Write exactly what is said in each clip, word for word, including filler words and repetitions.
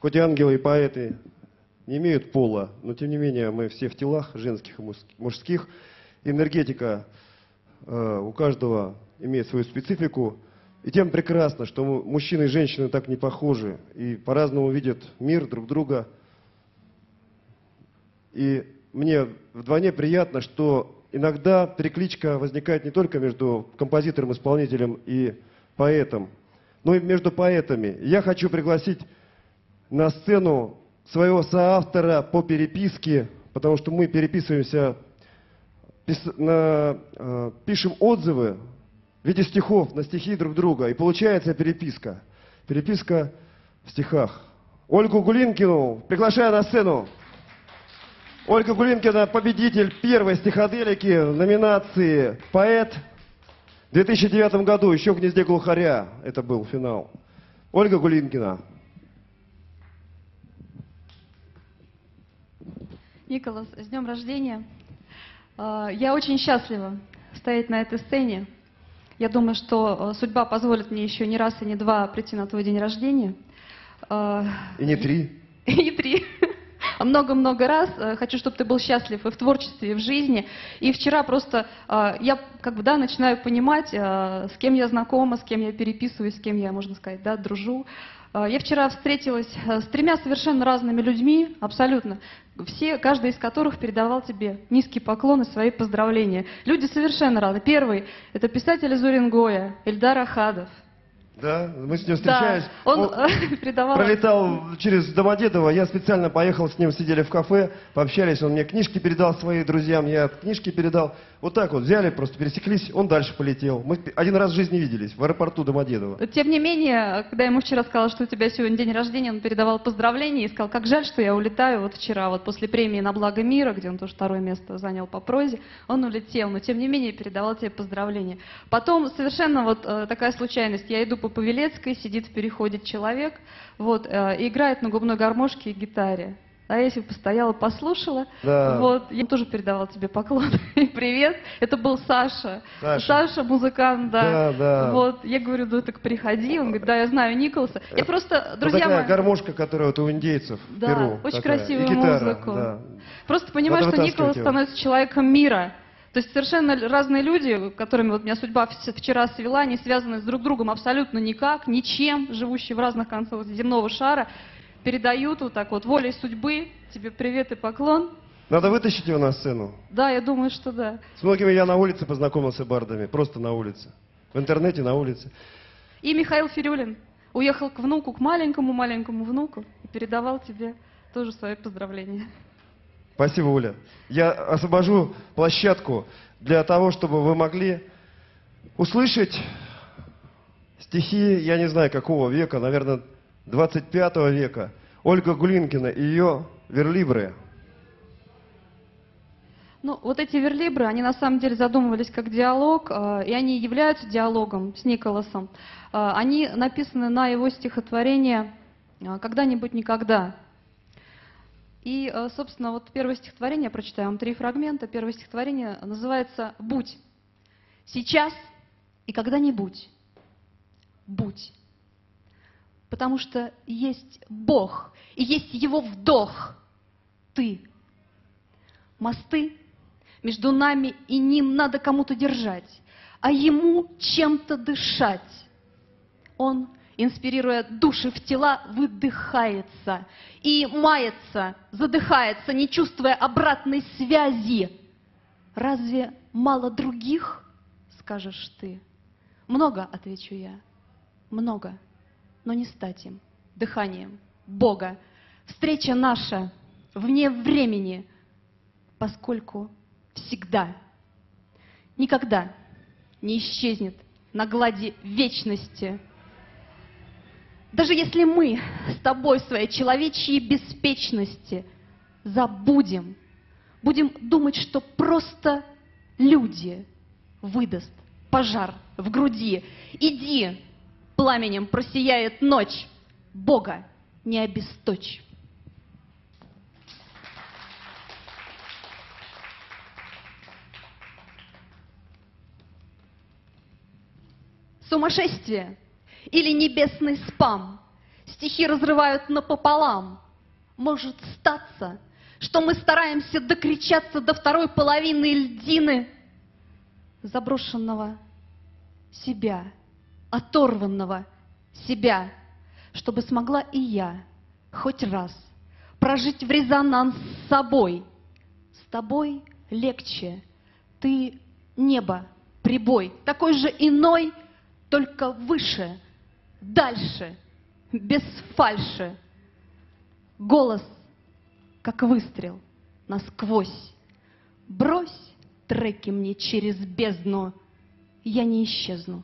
Хоть и ангелы и поэты не имеют пола, но тем не менее мы все в телах, женских и мужских. Энергетика э, у каждого имеет свою специфику. И тем прекрасно, что мужчины и женщины так не похожи и по-разному видят мир, друг друга. И мне вдвойне приятно, что иногда перекличка возникает не только между композитором, исполнителем и поэтом, но и между поэтами. Я хочу пригласить на сцену своего соавтора по переписке, потому что мы переписываемся, пис, на, э, пишем отзывы в виде стихов на стихи друг друга, и получается переписка. Переписка в стихах. Ольгу Гулинкину приглашаю на сцену. Ольга Гулинкина, победитель первой стиходелики в номинации «Поэт» в две тысячи девятом году, еще в «Гнезде глухаря». Это был финал. Ольга Гулинкина. Николас, с днем рождения. Я очень счастлива стоять на этой сцене. Я думаю, что судьба позволит мне еще не раз и не два прийти на твой день рождения. И не три. И не три. А много-много раз. Хочу, чтобы ты был счастлив и в творчестве, и в жизни. И вчера просто я как бы, да, начинаю понимать, с кем я знакома, с кем я переписываюсь, с кем я, можно сказать, да, дружу. Я вчера встретилась с тремя совершенно разными людьми, абсолютно. Все, каждый из которых передавал тебе низкий поклон и свои поздравления. Люди совершенно разные. Первый – это писатель из Уренгоя, Эльдар Ахадов. Да, мы с ним встречались. Да, он, он передавал... пролетал через Домодедово, я специально поехал с ним, сидели в кафе, пообщались, он мне книжки передал своим друзьям, я книжки передал. Вот так вот взяли, просто пересеклись, он дальше полетел. Мы один раз в жизни виделись, в аэропорту Домодедово. Тем не менее, когда я ему вчера сказала, что у тебя сегодня день рождения, он передавал поздравления и сказал, как жаль, что я улетаю вот вчера, вот после премии «На благо мира», где он тоже второе место занял по прозе, он улетел, но тем не менее передавал тебе поздравления. Потом совершенно вот э, такая случайность, я иду по Павелецкой, сидит в переходе человек, вот, э, и играет на губной гармошке и гитаре. А я себе постояла, послушала, да. Вот, я тоже передавала тебе поклон и привет. Это был Саша. Саша, Саша музыкант, да. Да, да. Вот, я говорю, ну так приходи. Он говорит, да, я знаю Николаса. Я просто, ну, друзья такая мои... гармошка, которая вот у индейцев в Да, Перу. очень такая. красивую И гитара, музыку. Да. Просто понимаю, Надо что Николас его. становится человеком мира. То есть совершенно разные люди, которыми вот меня судьба вчера свела, не связаны с друг другом абсолютно никак, ничем, живущие в разных концах земного шара, передают вот так вот волей судьбы тебе привет и поклон. Надо вытащить его на сцену. Да, я думаю, что да. С многими я на улице познакомился бардами, просто на улице. В интернете, на улице. И Михаил Фирюлин уехал к внуку, к маленькому-маленькому внуку и передавал тебе тоже свои поздравления. Спасибо, Оля. Я освобожу площадку для того, чтобы вы могли услышать стихи, я не знаю какого века, наверное, двадцать пятого века. Ольга Гулинкина и ее верлибры. Ну, вот эти верлибры, они на самом деле задумывались как диалог, э, и они являются диалогом с Николасом. Э, они написаны на его стихотворение э, «Когда-нибудь никогда». И, э, собственно, вот первое стихотворение, я прочитаю вам три фрагмента. Первое стихотворение называется «Будь». Сейчас и когда-нибудь. Будь. Потому что есть Бог, и есть Его вдох. Ты. Мосты между нами и ним надо кому-то держать, а Ему чем-то дышать. Он, инспирируя души в тела, выдыхается и мается, задыхается, не чувствуя обратной связи. Разве мало других, скажешь ты? Много, отвечу я, много. Но не стать им, дыханием Бога. Встреча наша вне времени, поскольку всегда, никогда не исчезнет на глади вечности. Даже если мы с тобой своей человечьей беспечности забудем, будем думать, что просто люди, выдаст пожар в груди. Иди, пламенем просияет ночь, Бога не обесточь. Сумасшествие или небесный спам, стихи разрывают напополам. Может статься, что мы стараемся докричаться до второй половины льдины заброшенного себя, оторванного себя, чтобы смогла и я хоть раз прожить в резонанс с собой. С тобой легче, ты небо, прибой, такой же иной, только выше, дальше, без фальши. Голос, как выстрел, насквозь. Брось треки мне через бездну, я не исчезну.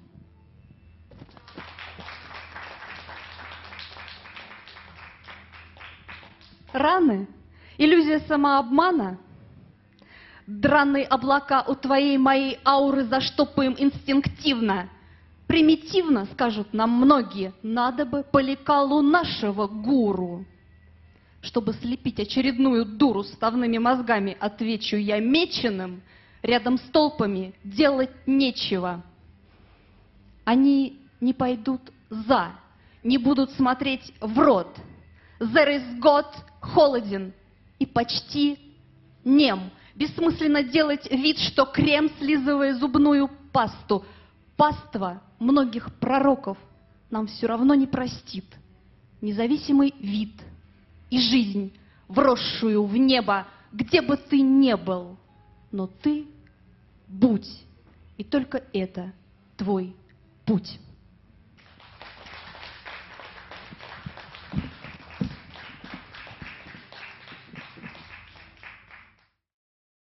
Раны, иллюзия самообмана, драные облака у твоей моей ауры заштопаем инстинктивно. Примитивно, скажут нам многие, надо бы по лекалу нашего гуру. Чтобы слепить очередную дуру с ставными мозгами, отвечу я меченым, рядом с толпами делать нечего. Они не пойдут за, не будут смотреть в рот. There is God холоден и почти нем. Бессмысленно делать вид, что крем, слизывая зубную пасту. Паства многих пророков нам все равно не простит. Независимый вид и жизнь, вросшую в небо, где бы ты ни был. Но ты будь, и только это твой путь.